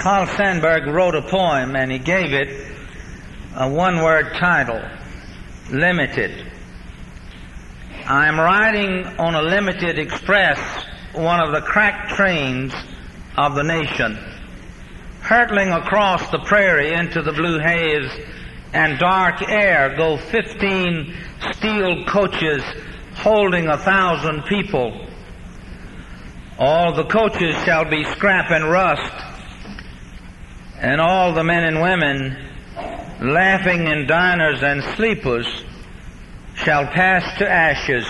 Paul Sandberg wrote a poem, and he gave it a one-word title, Limited. I'm riding on a limited express, one of the crack trains of the nation, hurtling across the prairie into the blue haze and dark air go 15 steel coaches holding 1,000 people. All the coaches shall be scrap and rust, and all the men and women laughing in diners and sleepers shall pass to ashes.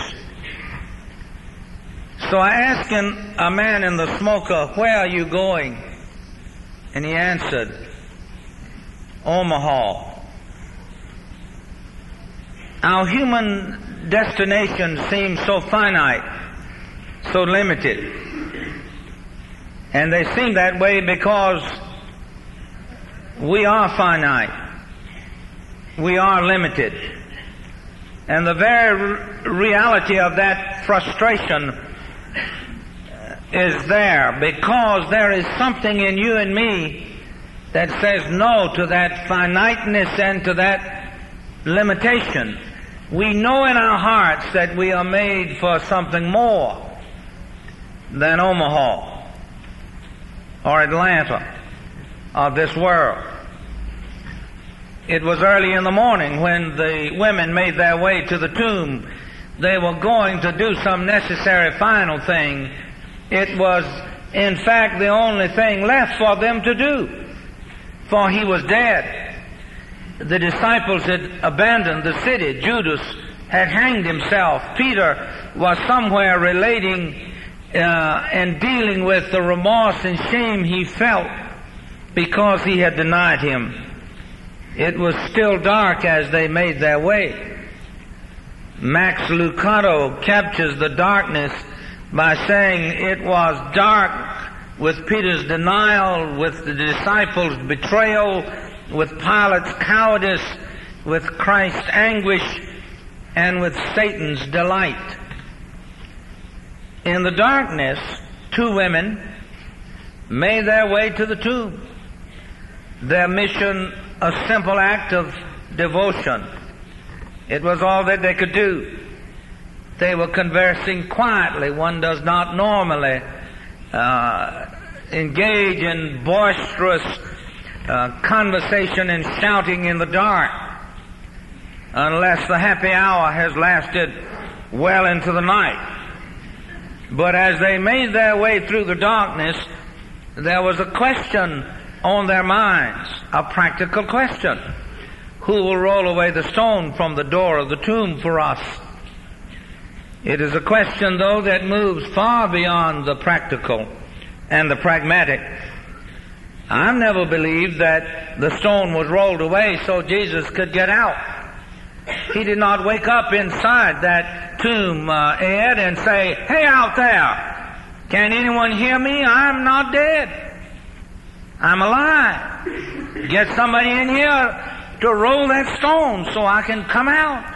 So I asked a man in the smoker, where are you going? And he answered, Omaha. Our human destination seems so finite, so limited. And they seem that way because we are finite. We are limited. And the very reality of that frustration is there because there is something in you and me that says no to that finiteness and to that limitation. We know in our hearts that we are made for something more than Omaha or Atlanta or this world. It was early in the morning when the women made their way to the tomb. They were going to do some necessary final thing. It was, in fact, the only thing left for them to do, for he was dead. The disciples had abandoned the city. Judas had hanged himself. Peter was somewhere relating and dealing with the remorse and shame he felt because he had denied him. It was still dark as they made their way. Max Lucado captures the darkness by saying it was dark with Peter's denial, with the disciples' betrayal, with Pilate's cowardice, with Christ's anguish, and with Satan's delight. In the darkness, two women made their way to the tomb. Their mission, a simple act of devotion. It was all that they could do. They were conversing quietly. One does not normally engage in boisterous conversation and shouting in the dark unless the happy hour has lasted well into the night. But as they made their way through the darkness, there was a question on their minds, a practical question. Who will roll away the stone from the door of the tomb for us? It is a question, though, that moves far beyond the practical and the pragmatic. I've never believed that the stone was rolled away so Jesus could get out. He did not wake up inside that tomb, Ed, and say, hey, out there, can anyone hear me? I'm not dead. I'm alive. Get somebody in here to roll that stone so I can come out.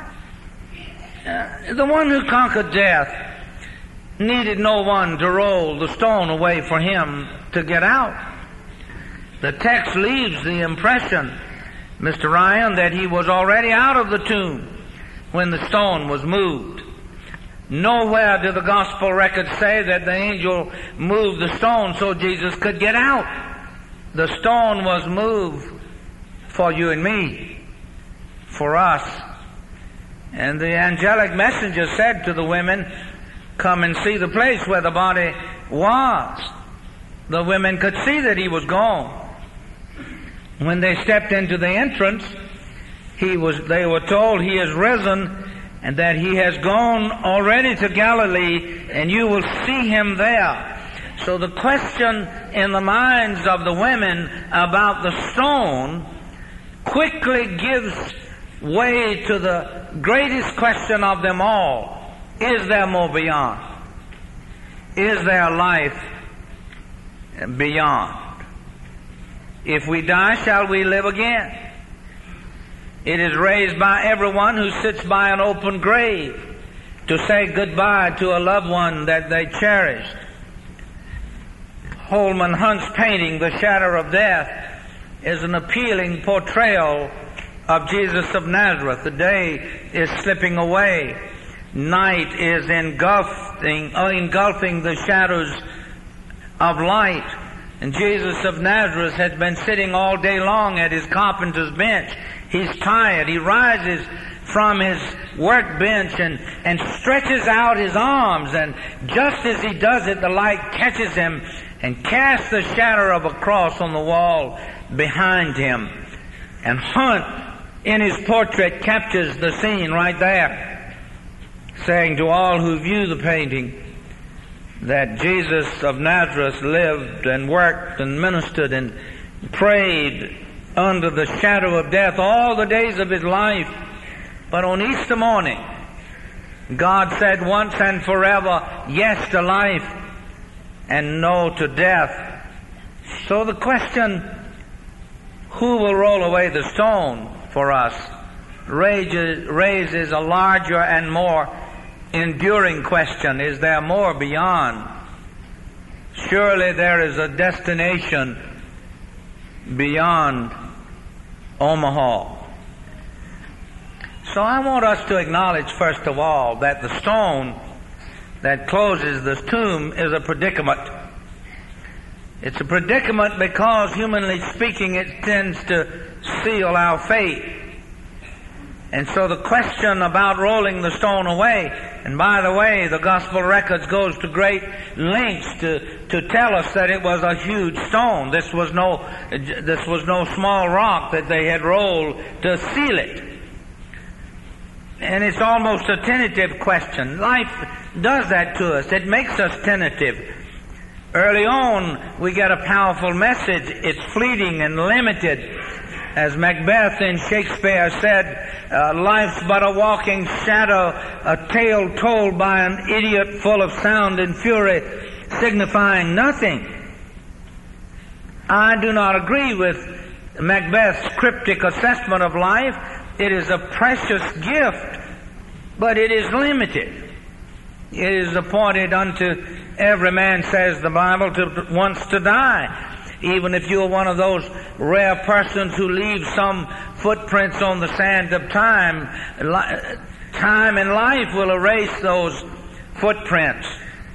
The one who conquered death needed no one to roll the stone away for him to get out. The text leaves the impression, Mr. Ryan, that he was already out of the tomb when the stone was moved. Nowhere did the gospel record say that the angel moved the stone so Jesus could get out. The stone was moved for you and me, for us. And the angelic messenger said to the women, come and see the place where the body was. The women could see that he was gone. When they stepped into the entrance, they were told he is risen and that he has gone already to Galilee and you will see him there. So the question in the minds of the women about the stone quickly gives way to the greatest question of them all. Is there more beyond? Is there life beyond? If we die, shall we live again? It is raised by everyone who sits by an open grave to say goodbye to a loved one that they cherished. Holman Hunt's painting, The Shadow of Death, is an appealing portrayal of Jesus of Nazareth. The day is slipping away. Night is engulfing the shadows of light. And Jesus of Nazareth has been sitting all day long at his carpenter's bench. He's tired. He rises from his workbench and stretches out his arms. And just as he does it, the light catches him and casts the shadow of a cross on the wall behind him. And Hunt, in his portrait, captures the scene right there, saying to all who view the painting that Jesus of Nazareth lived and worked and ministered and prayed under the shadow of death all the days of his life. But on Easter morning, God said once and forever, yes to life and no to death. So the question, who will roll away the stone for us, raises a larger and more enduring question. Is there more beyond? Surely there is a destination beyond Omaha. So I want us to acknowledge, first of all, that the stone that closes this tomb is a predicament. It's a predicament because, humanly speaking, it tends to seal our faith. And so the question about rolling the stone away, and by the way, the gospel records goes to great lengths to tell us that it was a huge stone. This was no small rock that they had rolled to seal it. And it's almost a tentative question. Life does that to us. It makes us tentative. Early on, we get a powerful message. It's fleeting and limited. As Macbeth in Shakespeare said, life's but a walking shadow, a tale told by an idiot full of sound and fury, signifying nothing. I do not agree with Macbeth's cryptic assessment of life. It is a precious gift, but it is limited. It is appointed unto every man, says the Bible, to once to die. Even if you're one of those rare persons who leave some footprints on the sand of time, time and life will erase those footprints.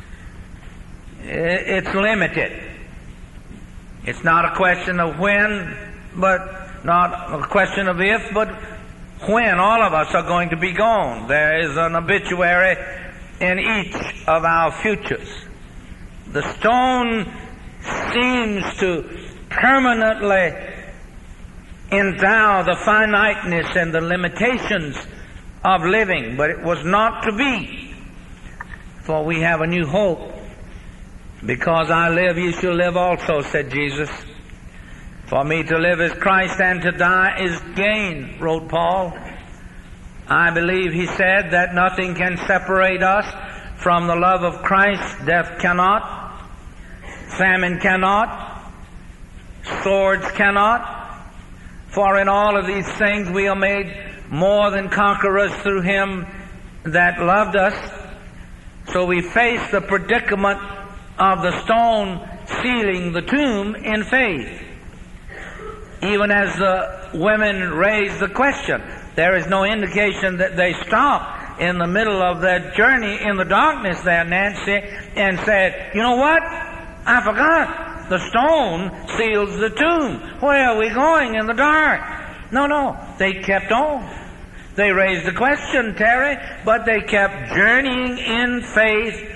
It's limited. It's not a question of when, but not a question of if, but when. All of us are going to be gone. There is an obituary in each of our futures. The stone seems to permanently endow the finiteness and the limitations of living, but it was not to be. For we have a new hope. Because I live, you shall live also, said Jesus. For me to live is Christ, and to die is gain, wrote Paul. I believe, he said, that nothing can separate us from the love of Christ. Death cannot, famine cannot, swords cannot. For in all of these things we are made more than conquerors through him that loved us. So we face the predicament of the stone sealing the tomb in faith. Even as the women raised the question, there is no indication that they stopped in the middle of their journey in the darkness there, Nancy, and said, you know what? I forgot. The stone seals the tomb. Where are we going in the dark? No. They kept on. They raised the question, Terry, but they kept journeying in faith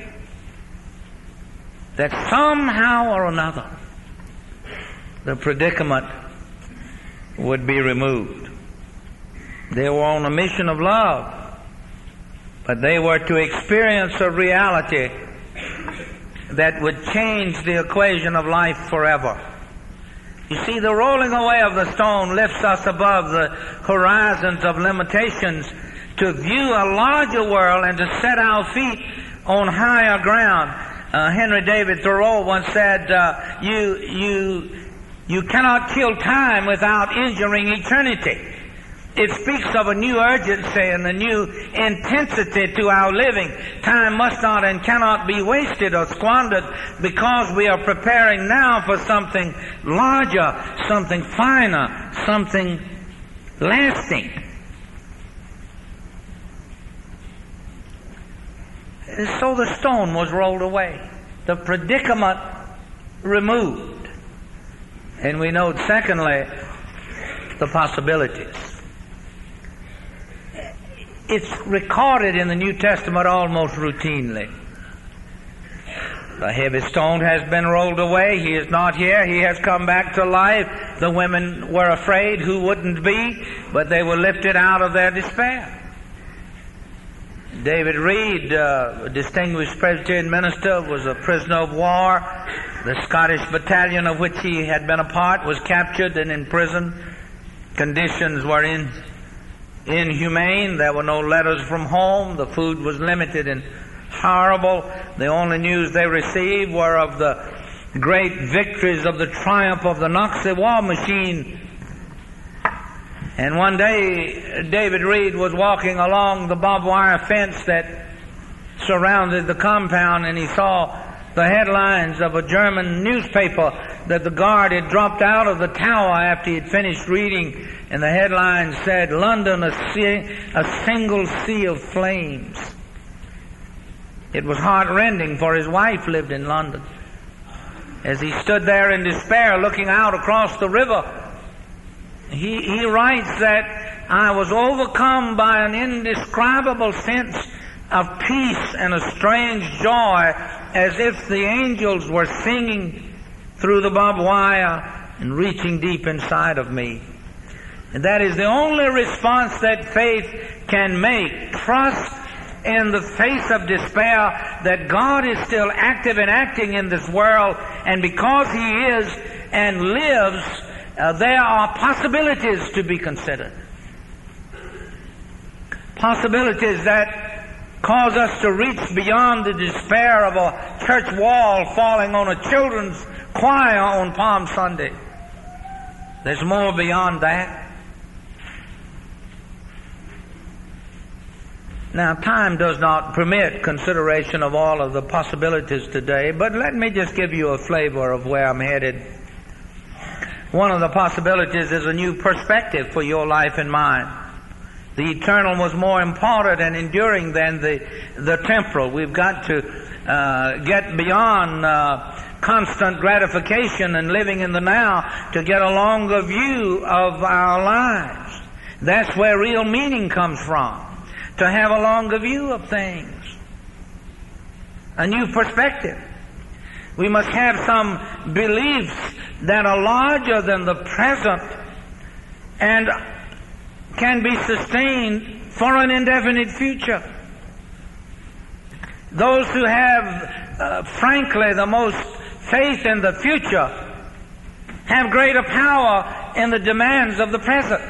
that somehow or another the predicament would be removed. They were on a mission of love, but they were to experience a reality that would change the equation of life forever. You see, the rolling away of the stone lifts us above the horizons of limitations to view a larger world and to set our feet on higher ground. Henry David Thoreau once said, you cannot kill time without injuring eternity. It speaks of a new urgency and a new intensity to our living. Time must not and cannot be wasted or squandered because we are preparing now for something larger, something finer, something lasting. So the stone was rolled away, the predicament removed. And we note, secondly, the possibilities. It's recorded in the New Testament almost routinely. The heavy stone has been rolled away. He is not here. He has come back to life. The women were afraid. Who wouldn't be? But they were lifted out of their despair. David Reed, a distinguished Presbyterian minister, was a prisoner of war. The Scottish battalion of which he had been a part was captured and imprisoned. Conditions were inhumane. There were no letters from home. The food was limited and horrible. The only news they received were of the great victories of the triumph of the Nazi war machine. And one day, David Reed was walking along the barbed wire fence that surrounded the compound, and he saw the headlines of a German newspaper that the guard had dropped out of the tower after he had finished reading. And the headline said, "London, a single sea of flames." It was heartrending, for his wife lived in London. As he stood there in despair looking out across the river, he writes that, "I was overcome by an indescribable sense of peace and a strange joy, as if the angels were singing through the barbed wire and reaching deep inside of me." And that is the only response that faith can make. Trust in the face of despair that God is still active and acting in this world, and because He is and lives, there are possibilities to be considered. Possibilities that cause us to reach beyond the despair of a church wall falling on a children's choir on Palm Sunday. There's more beyond that. Now, time does not permit consideration of all of the possibilities today, but let me just give you a flavor of where I'm headed. One of the possibilities is a new perspective for your life and mine. The eternal was more important and enduring than the temporal. We've got to get beyond constant gratification and living in the now to get a longer view of our lives. That's where real meaning comes from. To have a longer view of things. A new perspective. We must have some beliefs that are larger than the present and can be sustained for an indefinite future. Those who have, frankly, the most faith in the future have greater power in the demands of the present.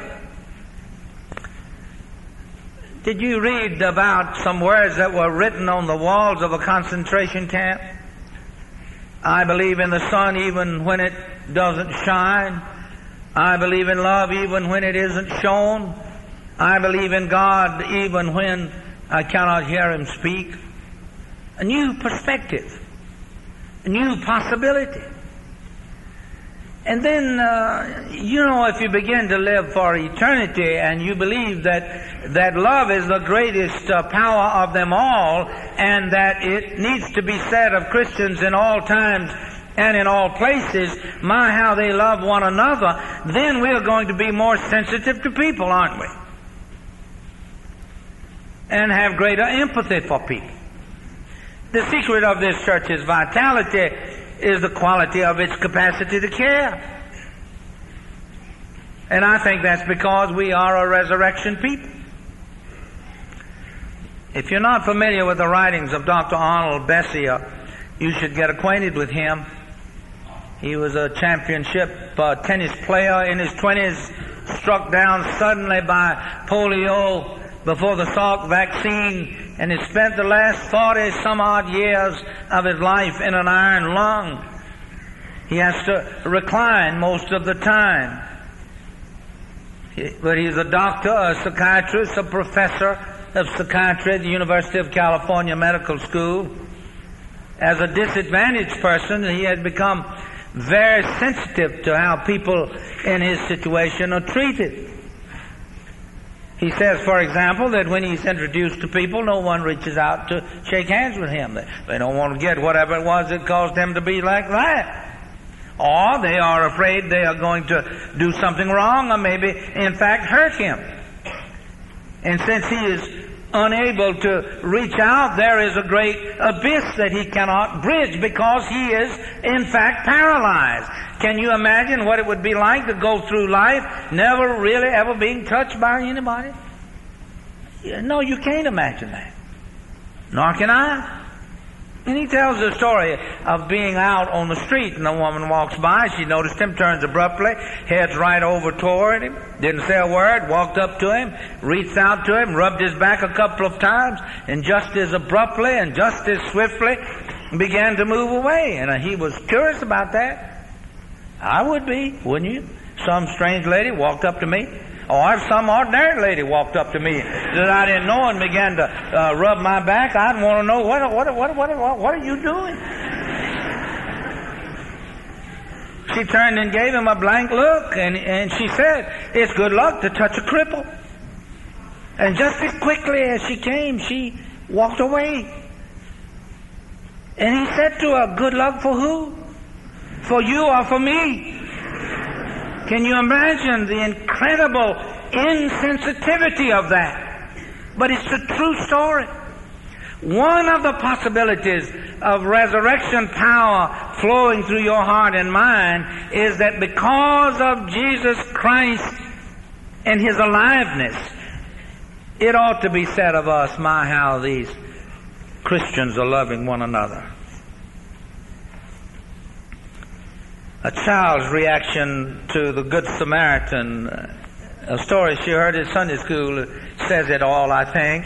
Did you read about some words that were written on the walls of a concentration camp? I believe in the sun even when it doesn't shine. I believe in love even when it isn't shown. I believe in God even when I cannot hear Him speak. A new perspective. A new possibility. And then, if you begin to live for eternity and you believe that love is the greatest power of them all, and that it needs to be said of Christians in all times and in all places, my, how they love one another, then we are going to be more sensitive to people, aren't we? And have greater empathy for people. The secret of this church's vitality is the quality of its capacity to care. And I think that's because we are a resurrection people. If you're not familiar with the writings of Dr. Arnold Bessier, you should get acquainted with him. He was a championship tennis player in his 20s, struck down suddenly by polio before the Salk vaccine, and he spent the last 40 some odd years of his life in an iron lung. He has to recline most of the time. But he's a doctor, a psychiatrist, a professor of psychiatry at the University of California Medical School. As a disadvantaged person, he had become very sensitive to how people in his situation are treated. He says, for example, that when he's introduced to people, no one reaches out to shake hands with him. They don't want to get whatever it was that caused them to be like that. Or they are afraid they are going to do something wrong or maybe, in fact, hurt him. And since he is unable to reach out, there is a great abyss that he cannot bridge because he is, in fact, paralyzed. Can you imagine what it would be like to go through life never really ever being touched by anybody? No, you can't imagine that. Nor can I. And he tells the story of being out on the street and a woman walks by. She noticed him, turns abruptly, heads right over toward him, didn't say a word, walked up to him, reached out to him, rubbed his back a couple of times, and just as abruptly and just as swiftly began to move away. And he was curious about that. I would be, wouldn't you? Some strange lady walked up to me. Or if some ordinary lady walked up to me that I didn't know and began to rub my back, I'd want to know, what are you doing? She turned and gave him a blank look, and she said, it's good luck to touch a cripple. And just as quickly as she came, she walked away. And he said to her, good luck for who? For you or for me? Can you imagine the incredible insensitivity of that? But it's a true story. One of the possibilities of resurrection power flowing through your heart and mind is that because of Jesus Christ and His aliveness, it ought to be said of us, my, how these Christians are loving one another. A child's reaction to the Good Samaritan, a story she heard at Sunday school, says it all, I think.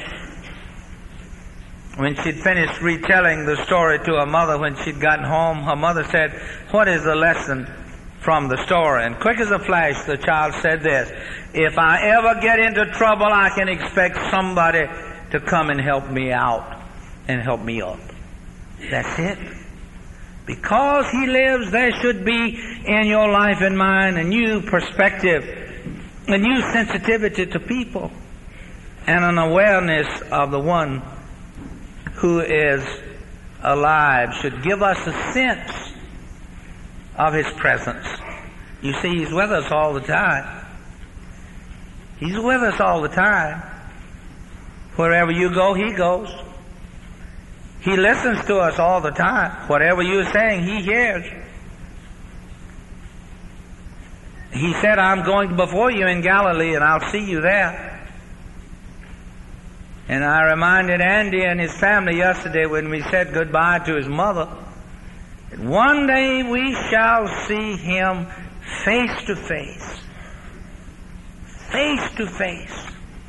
When she'd finished retelling the story to her mother when she'd gotten home, her mother said, what is the lesson from the story? And quick as a flash, the child said this, if I ever get into trouble, I can expect somebody to come and help me out and help me up. That's it. Because He lives, there should be in your life and mine a new perspective, a new sensitivity to people, and an awareness of the one who is alive should give us a sense of His presence. You see, He's with us all the time. He's with us all the time. Wherever you go, He goes. He listens to us all the time. Whatever you're saying, He hears. He said, I'm going before you in Galilee and I'll see you there. And I reminded Andy and his family yesterday when we said goodbye to his mother, that one day we shall see Him face to face. Face to face.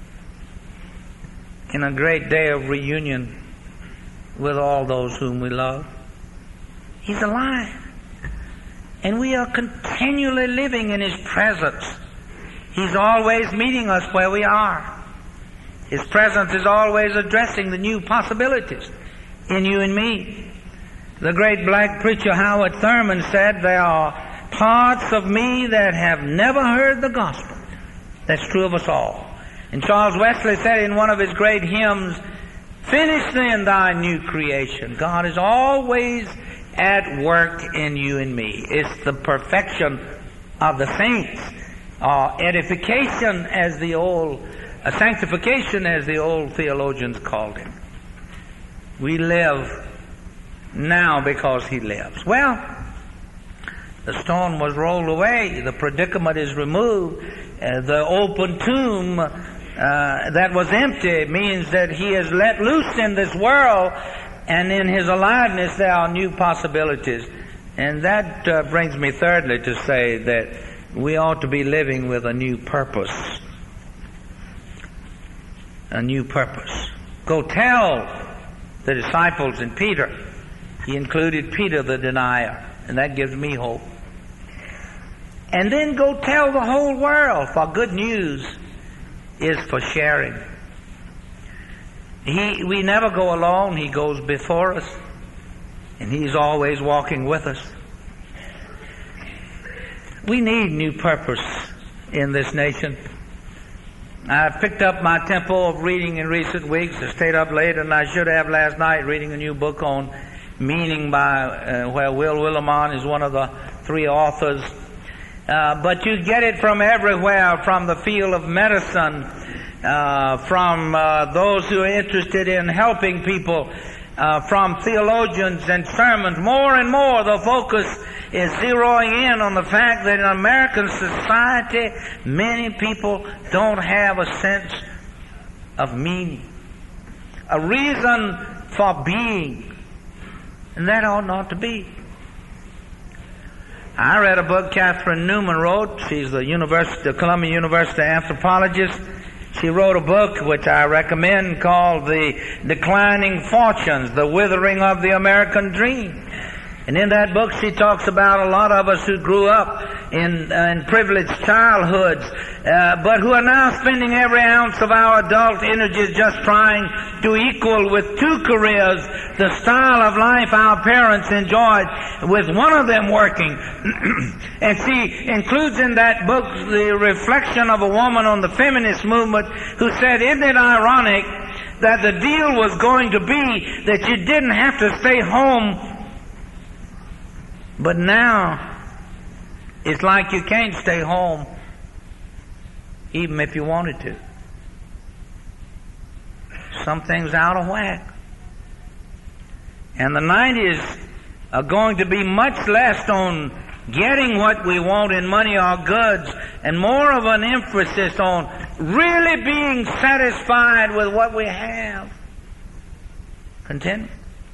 In a great day of reunion with all those whom we love. He's alive. And we are continually living in His presence. He's always meeting us where we are. His presence is always addressing the new possibilities in you and me. The great black preacher Howard Thurman said, there are parts of me that have never heard the gospel. That's true of us all. And Charles Wesley said in one of his great hymns, finish then thy new creation. God is always at work in you and me. It's the perfection of the saints, edification as the old, sanctification as the old theologians called it. We live now because He lives. Well, the stone was rolled away. The predicament is removed. The open tomb that was empty means that He is let loose in this world, and in His aliveness there are new possibilities. And that brings me thirdly to say that we ought to be living with a new purpose. A new purpose. Go tell the disciples and Peter. He included Peter the denier, and that gives me hope. and then go tell the whole world, for good news is for sharing. We never go alone. He goes before us, and He's always walking with us. We need new purpose in this nation. I've picked up my tempo of reading in recent weeks. I stayed up late, and I should have last night, reading a new book on meaning by where Will Willimon is one of the three authors. But you get it from everywhere, from the field of medicine, from those who are interested in helping people, from theologians and sermons. More and more the focus is zeroing in on the fact that in American society many people don't have a sense of meaning, a reason for being, and that ought not to be. I read a book Catherine Newman wrote. She's the Columbia University anthropologist. She wrote a book which I recommend called The Declining Fortunes, The Withering of the American Dream. And in that book she talks about a lot of us who grew up in privileged childhoods, but who are now spending every ounce of our adult energies just trying to equal with two careers the style of life our parents enjoyed, with one of them working. And she includes in that book the reflection of a woman on the feminist movement who said, "Isn't it ironic that the deal was going to be that you didn't have to stay home, but now it's like you can't stay home even if you wanted to. Something's out of whack." And the 90s are going to be much less on getting what we want in money or goods, and more of an emphasis on really being satisfied with what we have. Continue.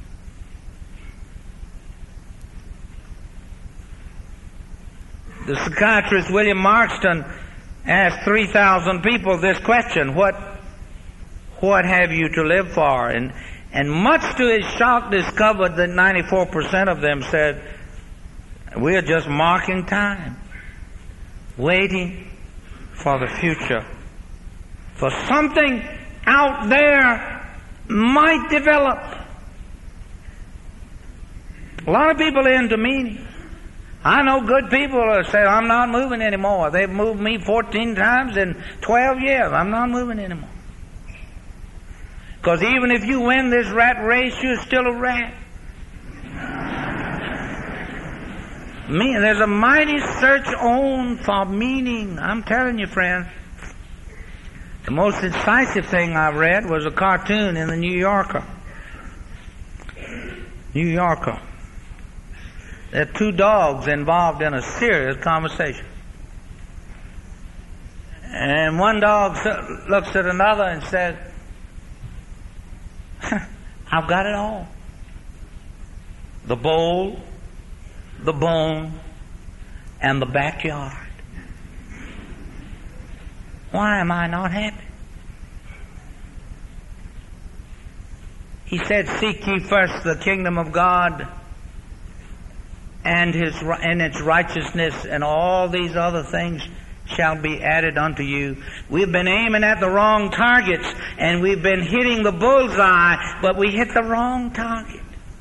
The psychiatrist William Marston asked 3,000 people this question: What have you to live for? And much to his shock discovered that 94% of them said, we're just marking time, waiting for the future, for something out there might develop. A lot of people are into meaning. I know good people who say, I'm not moving anymore. They've moved me 14 times in 12 years. I'm not moving anymore. Because even if you win this rat race, you're still a rat. There's a mighty search on for meaning. I'm telling you, friend. The most incisive thing I read was a cartoon in the New Yorker. New Yorker. There are two dogs involved in a serious conversation. And one dog looks at another and says, I've got it all. The bowl, the bone, and the backyard. Why am I not happy? He said, seek ye first the kingdom of God and its righteousness, and all these other things shall be added unto you. We've been aiming at the wrong targets, and we've been hitting the bullseye, but we hit the wrong target.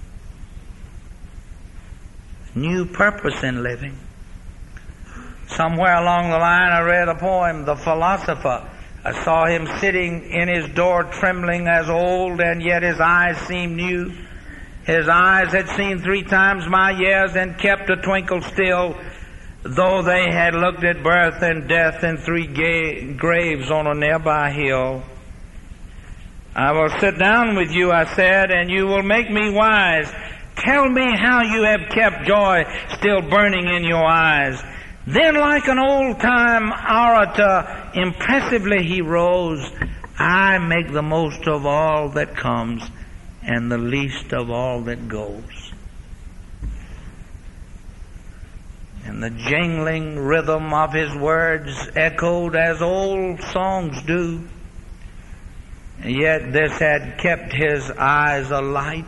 New purpose in living. Somewhere along the line I read a poem, The Philosopher. I saw him sitting in his door trembling as old, and yet his eyes seemed new. His eyes had seen 3 times my years and kept a twinkle still, though they had looked at birth and death in 3 graves on a nearby hill. I will sit down with you, I said, and you will make me wise. Tell me how you have kept joy still burning in your eyes. Then, like an old-time orator, impressively he rose. I make the most of all that comes and the least of all that goes. And the jingling rhythm of his words echoed as old songs do. And yet this had kept his eyes alight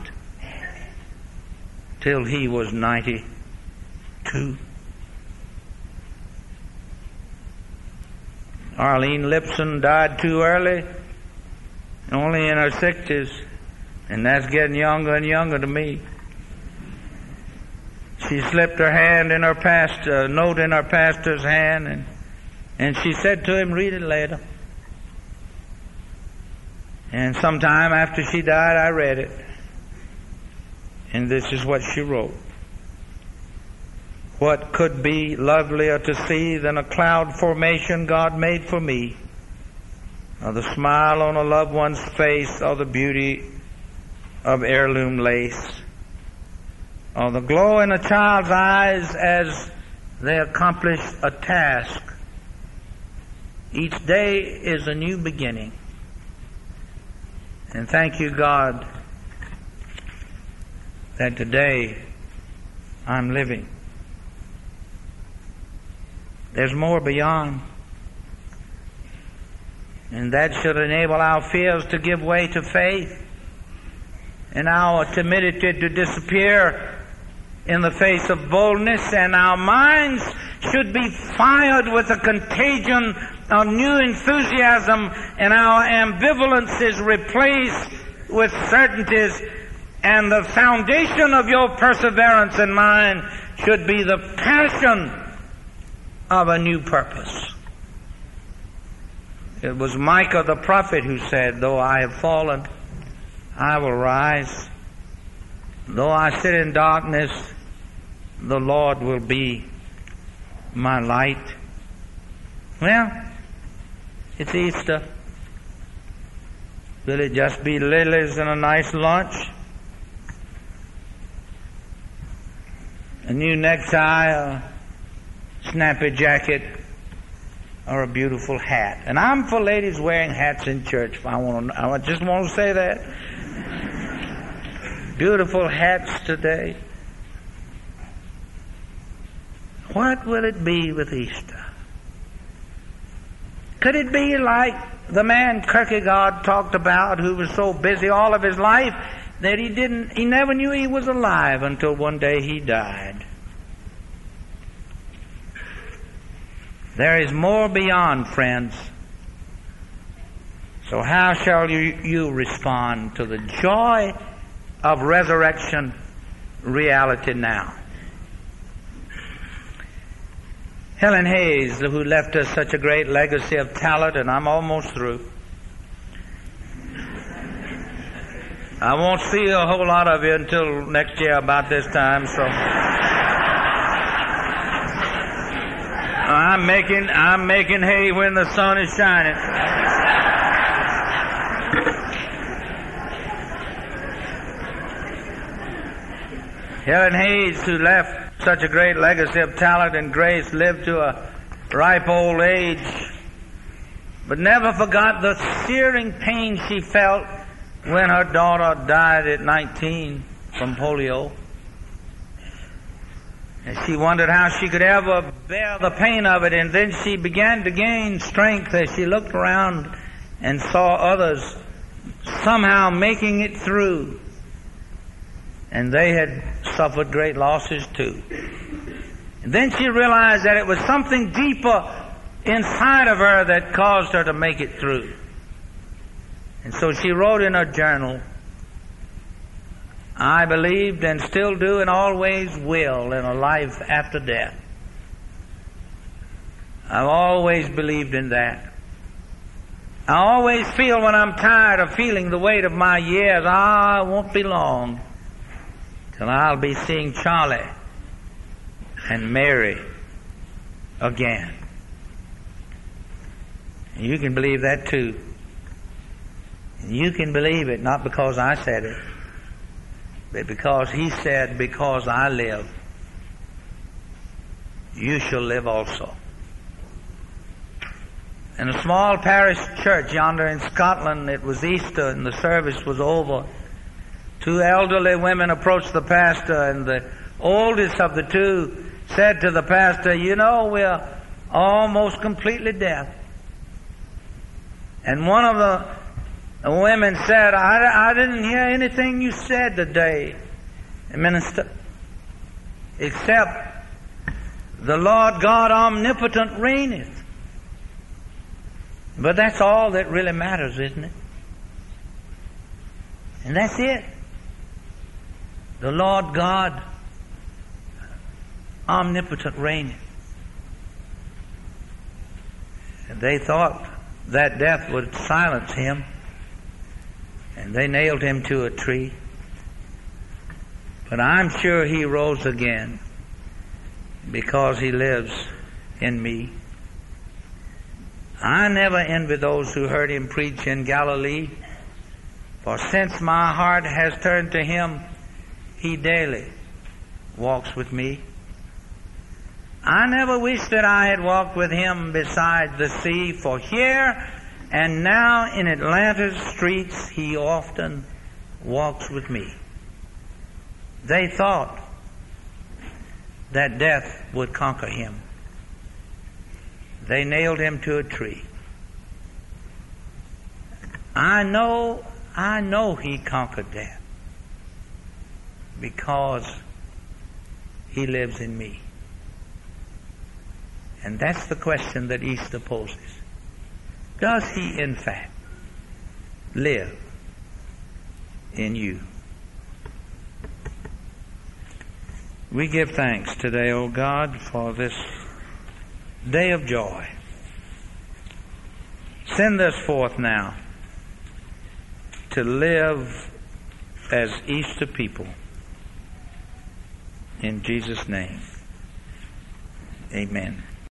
till he was 92. Arlene Lipson died too early, only in her 60s, and that's getting younger and younger to me. She slipped her hand in her note in her pastor's hand, and she said to him, "Read it later." And sometime after she died, I read it. And this is what she wrote. "What could be lovelier to see than a cloud formation God made for me, or the smile on a loved one's face, or the beauty of heirloom lace, or the glow in a child's eyes as they accomplish a task. Each day is a new beginning. And thank you, God, that today I'm living." There's more beyond. And that should enable our fears to give way to faith, and our timidity to disappear in the face of boldness, and our minds should be fired with a contagion of new enthusiasm, and our ambivalence is replaced with certainties, and the foundation of your perseverance and mine should be the passion of a new purpose. It was Micah the prophet who said, "Though I have fallen, I will rise. Though I sit in darkness, the Lord will be my light." Well, it's Easter. Will it just be lilies and a nice lunch? A new necktie, a snappy jacket, or a beautiful hat? And I'm for ladies wearing hats in church. I just want to say that. Beautiful hats today. What will it be with Easter? Could it be like the man Kierkegaard talked about, who was so busy all of his life that he never knew he was alive until one day he died? There is more beyond, friends. So how shall you respond to the joy of resurrection reality now? Helen Hayes, who left us such a great legacy of talent, and I'm almost through. I won't see a whole lot of you until next year about this time, so I'm making hay when the sun is shining. Helen Hayes, who left such a great legacy of talent and grace, lived to a ripe old age, but never forgot the searing pain she felt when her daughter died at 19 from polio. And she wondered how she could ever bear the pain of it, and then she began to gain strength as she looked around and saw others somehow making it through. And they had suffered great losses too. And then she realized that it was something deeper inside of her that caused her to make it through. And so she wrote in her journal, "I believed and still do and always will in a life after death. I've always believed in that. I always feel when I'm tired of feeling the weight of my years, it won't be long till I'll be seeing Charlie and Mary again." And you can believe that too. And you can believe it not because I said it, but because he said, "Because I live, you shall live also." In a small parish church yonder in Scotland, it was Easter and the service was over. Two elderly women approached the pastor, and the oldest of the two said to the pastor, "You know, we're almost completely deaf." And one of the women said, I didn't hear anything you said today, minister, except the Lord God omnipotent reigneth. But that's all that really matters, isn't it? And that's it. The Lord God, omnipotent, reigneth. And they thought that death would silence him, and they nailed him to a tree. But I'm sure he rose again because he lives in me. I never envy those who heard him preach in Galilee, for since my heart has turned to him, he daily walks with me. I never wish that I had walked with him beside the sea, for here and now in Atlanta's streets he often walks with me. They thought that death would conquer him. They nailed him to a tree. I know he conquered death because he lives in me. And that's the question that Easter poses. Does he in fact live in you? We give thanks today, O God, for this day of joy. Send us forth now to live as Easter people. In Jesus' name, amen.